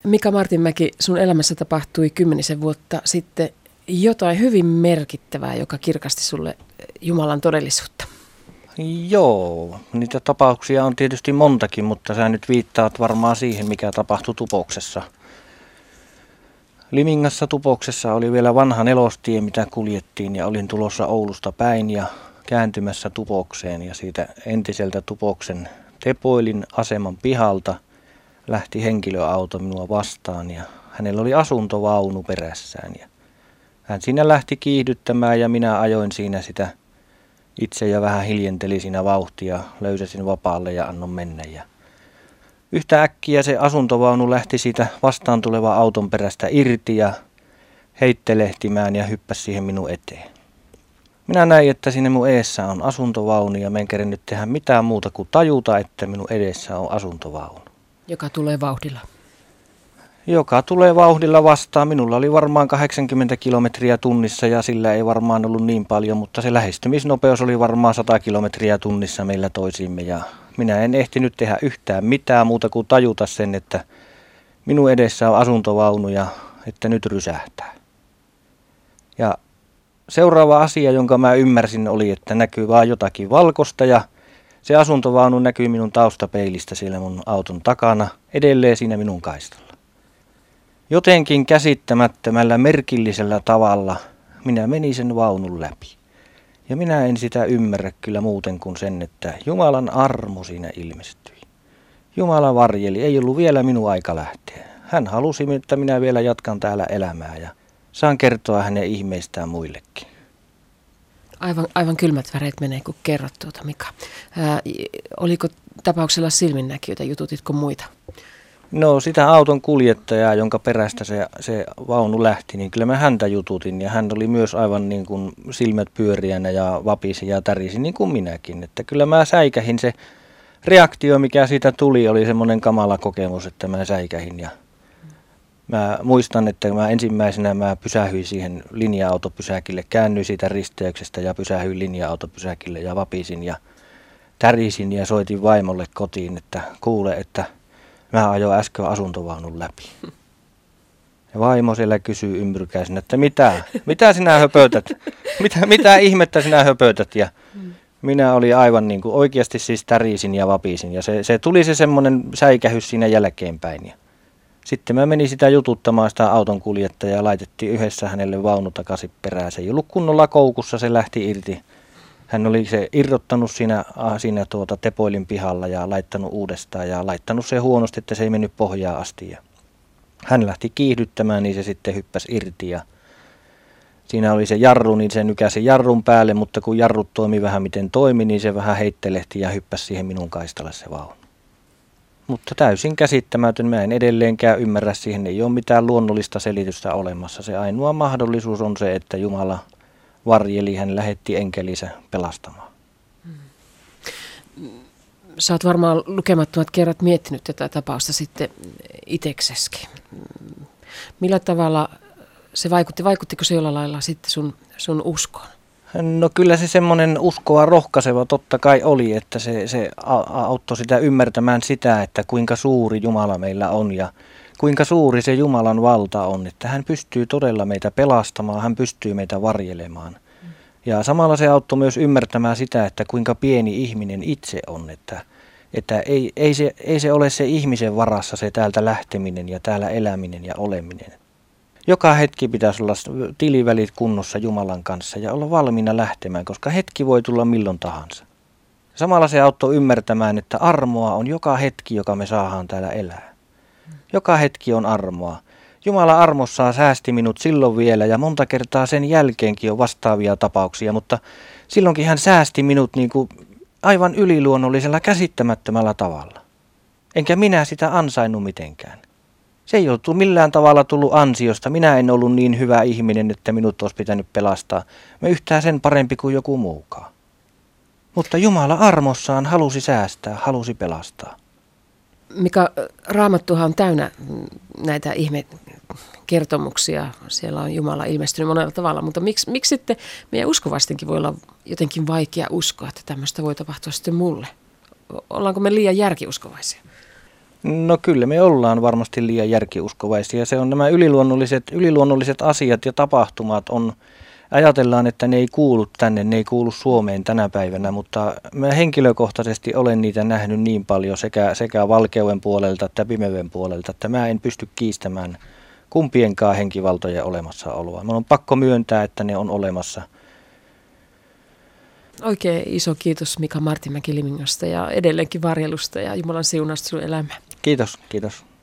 Mika Martinmäki, sun elämässä tapahtui 10 vuotta sitten jotain hyvin merkittävää, joka kirkasti sulle Jumalan todellisuutta. Joo, niitä tapauksia on tietysti montakin, mutta sä nyt viittaat varmaan siihen, mikä tapahtui Tupoksessa. Limingassa Tupoksessa oli vielä vanha nelostie, mitä kuljettiin, ja olin tulossa Oulusta päin ja kääntymässä Tupokseen, ja siitä entiseltä Tupoksen Tepoilin aseman pihalta lähti henkilöauto minua vastaan, ja hänellä oli asuntovaunu perässään, ja hän siinä lähti kiihdyttämään, ja minä ajoin siinä sitä itse ja vähän hiljenteli siinä vauhtia, löysäsin vapaalle ja annoin mennä. Ja yhtä äkkiä se asuntovaunu lähti siitä vastaan tulevan auton perästä irti ja heittelehtimään ja hyppäsi siihen minun eteen. Minä näin, että siinä minun edessä on asuntovaunu ja mä en kerennyt tehdä mitään muuta kuin tajuta, että minun edessä on asuntovaunu. Joka tulee vauhdilla. Joka tulee vauhdilla vastaan. Minulla oli varmaan 80 kilometriä tunnissa ja sillä ei varmaan ollut niin paljon, mutta se lähestymisnopeus oli varmaan 100 kilometriä tunnissa meillä toisiimme. Ja minä en ehtinyt tehdä yhtään mitään muuta kuin tajuta sen, että minun edessä on asuntovaunu ja että nyt rysähtää. Ja seuraava asia, jonka mä ymmärsin, oli, että näkyy vaan jotakin valkoista ja se asuntovaunu näkyy minun taustapeilistä siellä mun auton takana, edelleen siinä minun kaistalla. Jotenkin käsittämättömällä merkillisellä tavalla minä menin sen vaunun läpi. Ja minä en sitä ymmärrä kyllä muuten kuin sen, että Jumalan armo siinä ilmestyi. Jumala varjeli, ei ollut vielä minun aika lähteä. Hän halusi, että minä vielä jatkan täällä elämää ja saan kertoa hänen ihmeistään muillekin. Aivan kylmät väreet menee, kun kerrot tuota, Mika. Oliko tapauksella silminnäkijöitä, jututitko muita? No sitä auton kuljettajaa, jonka perästä se vaunu lähti, niin kyllä mä häntä jututin. Ja hän oli myös aivan niin kuin silmät pyöriänä ja vapisi ja tärisi niin kuin minäkin. Että kyllä mä säikähin, se reaktio mikä siitä tuli oli semmoinen kamala kokemus, että mä säikähin. Ja mä muistan, että ensimmäisenä mä pysähyin siihen linja-autopysäkille, käännyin siitä risteyksestä ja pysähyin linja-autopysäkille ja vapisin ja tärisin ja soitin vaimolle kotiin, että kuule, että mä ajoin äsken asuntovaunun läpi. Ja vaimo siellä kysyy ymmyrkäisenä, että mitä sinä höpötät? Mitä ihmettä sinä höpötät? Ja minä olin aivan niin kuin oikeasti siis tärisin ja vapisin. Ja se tuli se semmoinen säikähys siinä jälkeenpäin. Ja sitten mä menin sitä jututtamaan sitä auton kuljettajaa ja laitettiin yhdessä hänelle vaunu takaisin perään. Se ei ollut kunnolla koukussa, se lähti irti. Hän oli se irrottanut siinä Tepoilin pihalla ja laittanut uudestaan ja laittanut se huonosti, että se ei mennyt pohjaan asti. Ja hän lähti kiihdyttämään, niin se sitten hyppäsi irti ja siinä oli se jarru, niin se nykäsi jarrun päälle, mutta kun jarrut toimi vähän miten toimi, niin se vähän heittelehti ja hyppäsi siihen minun kaistalle se vaunu. Mutta täysin käsittämätön, mä en edelleenkään ymmärrä, siihen ei ole mitään luonnollista selitystä olemassa. Se ainoa mahdollisuus on se, että Jumala varjeli, hän lähetti enkelinsä pelastamaan. Sä oot varmaan lukemattomat kerrat miettinyt tätä tapausta sitten itsekseskin. Millä tavalla se vaikuttiko se jollain lailla sitten sun uskoon? No kyllä se semmoinen uskoa rohkaiseva totta kai oli, että se auttoi sitä ymmärtämään sitä, että kuinka suuri Jumala meillä on ja kuinka suuri se Jumalan valta on, että hän pystyy todella meitä pelastamaan, hän pystyy meitä varjelemaan. Ja samalla se auttoi myös ymmärtämään sitä, että kuinka pieni ihminen itse on, että ei se ole se ihmisen varassa se täältä lähteminen ja täällä eläminen ja oleminen. Joka hetki pitäisi olla tilivälit kunnossa Jumalan kanssa ja olla valmiina lähtemään, koska hetki voi tulla milloin tahansa. Samalla se auttoi ymmärtämään, että armoa on joka hetki, joka me saadaan täällä elää. Joka hetki on armoa. Jumala armossaan säästi minut silloin vielä ja monta kertaa sen jälkeenkin on vastaavia tapauksia, mutta silloinkin hän säästi minut niin kuin aivan yliluonnollisella käsittämättömällä tavalla. Enkä minä sitä ansainnut mitenkään. Se ei ole millään tavalla tullut ansiosta. Minä en ollut niin hyvä ihminen, että minut olisi pitänyt pelastaa. Mä yhtään sen parempi kuin joku muukaan. Mutta Jumala armossaan halusi säästää, halusi pelastaa. Mika, Raamattuhan on täynnä näitä ihmekertomuksia. Siellä on Jumala ilmestynyt monella tavalla, mutta miksi sitten meidän uskovastenkin voi olla jotenkin vaikea uskoa, että tämmöistä voi tapahtua sitten mulle? Ollaanko me liian järkiuskovaisia? No kyllä me ollaan varmasti liian järkiuskovaisia. Se on nämä yliluonnolliset asiat ja tapahtumat on, ajatellaan, että ne ei kuulu tänne, ne ei kuulu Suomeen tänä päivänä, mutta mä henkilökohtaisesti olen niitä nähnyt niin paljon sekä valkeuden puolelta että pimeyden puolelta, että mä en pysty kiistämään kumpienkaan henkivaltojen olemassaoloa. Mun on pakko myöntää, että ne on olemassa. Oikein iso kiitos Mika Martinmäki Limingosta ja edelleenkin varjelusta ja Jumalan siunausta sun elämään. Kiitos, kiitos.